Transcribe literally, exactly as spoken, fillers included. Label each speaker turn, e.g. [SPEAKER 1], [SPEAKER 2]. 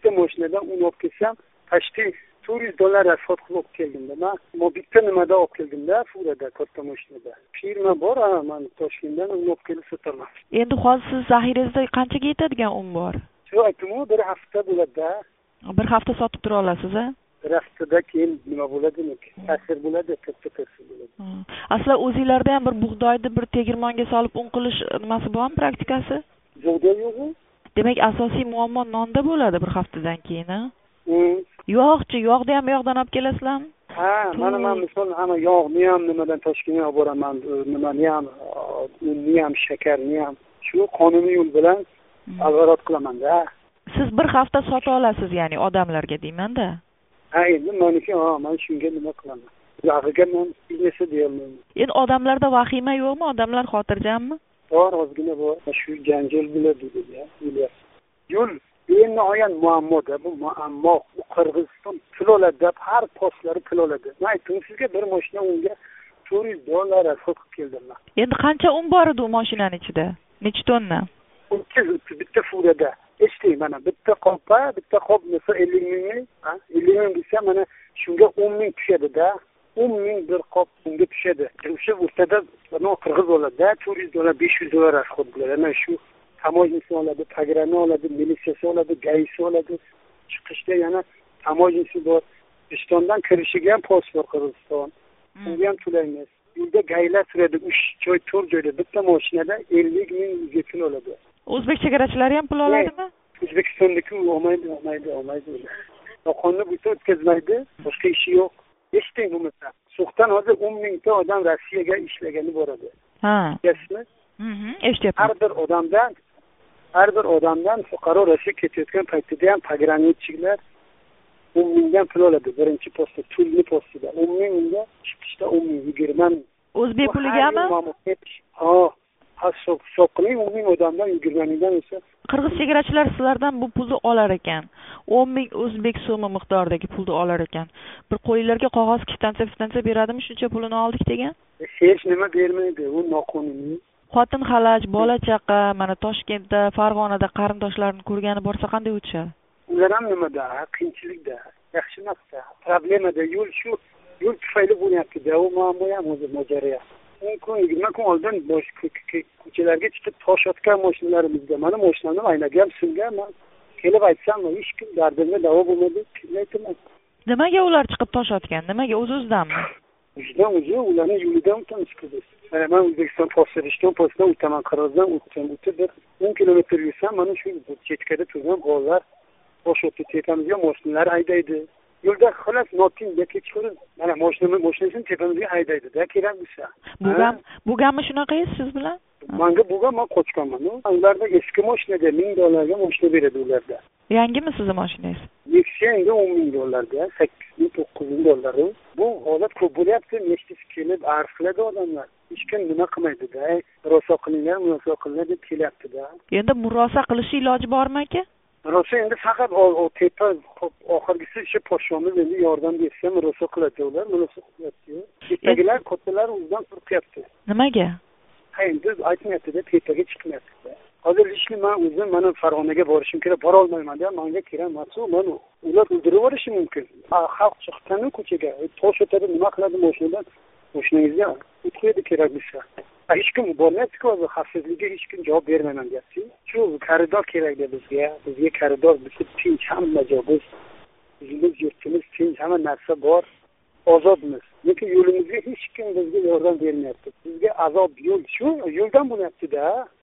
[SPEAKER 1] bitta mashinadan un olib kelsam почти to'rt yuz dollar rasxod qilib olib keldimda. Men mo bitta nimada olib keldimda, furada, katta mashinada. Firma bor, men Toshkentdan un olib kelib sotaman.
[SPEAKER 2] Endi hozir siz zaxirangizda qanchaga yetadigan un bor?
[SPEAKER 1] Shu aytdim-ku, bir hafta bo'ladi-da.
[SPEAKER 2] Bir hafta sotib tura olasiz, a?
[SPEAKER 1] Bir haftada keyin nima bo'ladimi? Ta'sir bo'ladi, katta ta'sir bo'ladi.
[SPEAKER 2] Aslan o'zingizlarda ham bir bug'doyni bir tegirmonga solib un qilish nimasi bormi, praktikasi?
[SPEAKER 1] Bug'doy yo'q-ku.
[SPEAKER 2] Demak, asosiy muammo nonda bo'ladi bir haftadan keyin, a?
[SPEAKER 1] Hmm.
[SPEAKER 2] Yog'chi, yog'ni ham yoqdan olib kelasizlarmi?
[SPEAKER 1] Ha, mana men misol hamma yog'ni ham nimadan Toshkentga olib boraman, nimani ham, unni ham, shakarni ham shu qonuniy yo'l bilan alvarot qilaman-da.
[SPEAKER 2] Siz bir hafta sota olasiz, ya'ni odamlarga deyman-da.
[SPEAKER 1] Ha, endi meniki, ha, men shunga nima qilaman? Yog'iga men biznesi deyolmayman.
[SPEAKER 2] Endi odamlarda vahima yo'qmi? Odamlar xotirjammi?
[SPEAKER 1] Bor, ozgina bor. Shu janjal bo'ladi dedi-ya. Yo'l endi oyan muammoda, bu muammo. Bu Qirg'iziston pul oladi deb har postlari pul oladi. Men aytdim sizga, bir mashina unga to'rt yuz dollar rasxod qilib keldim men.
[SPEAKER 2] Endi qancha un bor edi u mashinaning ichida? Necha tonna?
[SPEAKER 1] o'ttiz bitta furada. Eshiting, mana bitta qoppa, bitta qop desa ellik ming, ha? ellik ming desa mana shunga o'n ming tushadi-da. o'n ming bir qop unga tushadi. O'sha o'rtada mana qirg'iz oladi-da, to'rt yuz dollar, besh yuz dollar rasxod bo'ladi. Ana shu tamoyinsi oladi, pogrami oladi, militsiyasi oladi, gaisi oladi. Chiqishda yana tamoyinsi bor. O'zbekistondan kirishiga ham post bor Qirg'iziston. Unga ham to'laymiz. Yo'lda gaylar turadi, uch joy, to'rt joyda bitta mashinada ellik ming yuzga pul oladi.
[SPEAKER 2] O'zbek chegarachilari ham pul oladimi?
[SPEAKER 1] O'zbekistondagi olmaydi, olmaydi, olmaydi. Qonunni butun o'tkazmaydi, boshqa ishi yo'q. Eshiting bo'lmasa. Suqdan hozir o'n mingta odam Rossiyaga ishlagani boradi.
[SPEAKER 2] Ha.
[SPEAKER 1] Eshitmi?
[SPEAKER 2] Mhm, eshityapman.
[SPEAKER 1] Har bir odamdan har bir odamdan fuqaro Rossiyaga ketayotgan paytida ham pogranичniklar o'n mingdan pul oladi. Birinchi postda, tulli postida o'n ming, unga chiqishda o'n ming, yigirma ming.
[SPEAKER 2] O'zbek puligami?
[SPEAKER 1] Ha, hisob hisob qiling, o'n ming odamdan yigirma mingdan esa.
[SPEAKER 2] Qirg'iz chegarachilar sizlardan bu pulni olar ekan. o'n ming o'zbek so'mi miqdoridagi pulni olar ekan. Bir qo'ylarga qog'oz kvitansiya kvitansiya beradimi, shuncha pulini oldik degan?
[SPEAKER 1] Hech nima bermaydi, u noqonuniy.
[SPEAKER 2] Xotin xalaj, bola chaqa, mana Toshkentda, Farg'onada qarindoshlarini ko'rgani borsa qanday o'tishadi?
[SPEAKER 1] Ular ham nimada, qiyinchilikda, yaxshi emasda, problemada, yo'l shu yo'l tufayli bo'lyapti-da, u muammo ham o'zi mojaro. o'n kun, yigirma kun oldin bosh ko'chalarga chiqib tosh otgan mashinalarimizga, mana mashinani aynaga ham singan, men kelib aytsam, hech kim dardimga davo bo'lmadi, aytaman.
[SPEAKER 2] Nimaga ular chiqib tosh otgan? Nimaga o'z-o'zidanmi?
[SPEAKER 1] O'zidan o'zi, ularning yo'lidan o'tamiz chiqamiz. Mana men O'zbekiston postdan postdan o'taman, Qirg'izdan o'tdim, o'tib bir o'n kilometr yursam, mana shu chetkada turgan bolalar tosh otib tepamizga mashinalar haydaydi. Yo'lda xolos notinga kechqurun mana mashinani mashinasini tepamizga haydaydi-da, kerak bo'lsa.
[SPEAKER 2] Bugam, bugammi shunaqangiz siz bilan?
[SPEAKER 1] Menga bugam, men qochganman. Ularda eski mashinada ming dollarga mashina beradi ularda.
[SPEAKER 2] Yangimi sizning mashinangiz?
[SPEAKER 1] Nexia'ga o'n ming dollarga, sakkiz ming to'qqiz ming dollar. Bu holat ko'p bo'lyapti, nechtasi kelib arz qiladi odamlar. Hech kim nima qilmaydi-da. Murosa qilinglar, murosa qilinglar deb kelyapti-da.
[SPEAKER 2] Endi murosa qilish iloji bormi aka?
[SPEAKER 1] Murosa endi faqat o tepa oxirgisi ishi podshomiz endi yordam bersa murosa qiladi ular, murosa qiladi. Tepagilar, kattalar o'zidan qo'rqyapti.
[SPEAKER 2] Nimaga?
[SPEAKER 1] Ha, endi aytmayapti-da, tepaga chiqmayapti. Hozir ishni men o'zim mana Farg'onaga borishim kerak, bora olmayman-da, menga kerak emas, men ular o'ldirib yuborishi mumkin. Xalq chiqqani ko'chaga, tosh o'tadi, nima qiladi mashinadan? Mashinangizga o'tqiydi kerak bo'lsa. Hech kim bormayapti-ku, xavfsizlikka hech kim javob bermayman deyapti. Shu koridor kerak edi bizga. Bizga koridor, biz tinch, hamma joy biz. Bizimiz yurtimiz tinch, hamma narsa bor. Ozodmiz. Lekin yo'limizga hech kim bizga yordam bermayapti. Bizga azob yo'l, shu yo'ldan bo'lyapti-da.